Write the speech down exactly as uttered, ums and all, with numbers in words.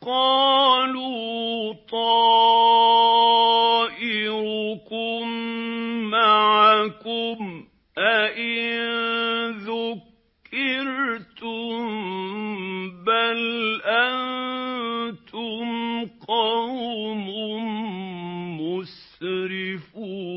قَالُوا طَائِرُكُم مَّعَكُمْ ۚ أَئِن ذُكِّرْتُم ۚ بَلْ أَنتُمْ قَوْمٌ مُّسْرِفُونَ